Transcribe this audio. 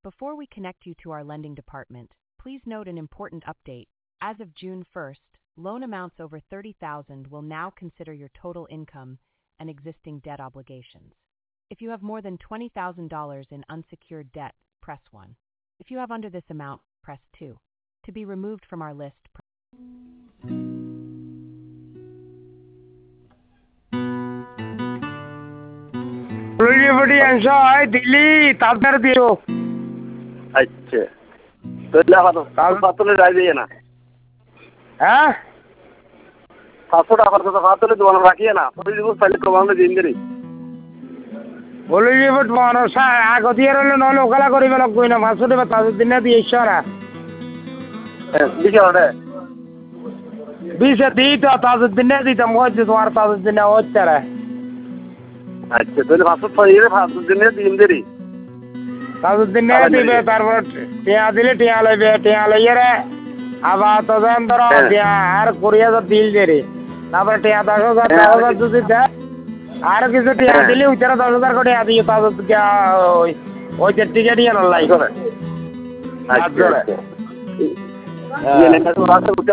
Before we connect you to our lending department, please note an important update. As of June 1st, loan amounts over $30,000 will now consider your total income and existing debt obligations. If you have more than $20,000 in unsecured debt, press 1. If you have under this amount, press 2. To be removed from our list, Delhi ताजदार दियो अच्छा तो फातले जाए दिए ना हाँ 700 টাকা তো ফাতলে দোকান রাখিয়ে না ওই যে ফাইল প্রবলেম দিন দিই বলে যে তোমার আগে দিয়ে রইল নলে ওকালা করিবে লাগবে না 500 টাকা তাজ দিন দিয়ে ইশারা দিকে ওরে 20 দিতে তাজ দিন দিতে মজে তোমার তাজ দিন হচ্ছে রে আচ্ছা তাহলে 500 পাইলে 500 দিনে দিন দেরি তাজ দিন দিবে তারপর টিয়া দিলে টিয়া লইবে রে আবার তো জান ধরো টিয়া আর কোরিয়া তো দিল দেরি তারপর টিয়া 10,000 যদি দেয় আর কিছু টিয়া দিলে উইতারা 10,000 করে দিয়ে তাজ ওই যে টিকেট ইয়ে লাই করে আচ্ছা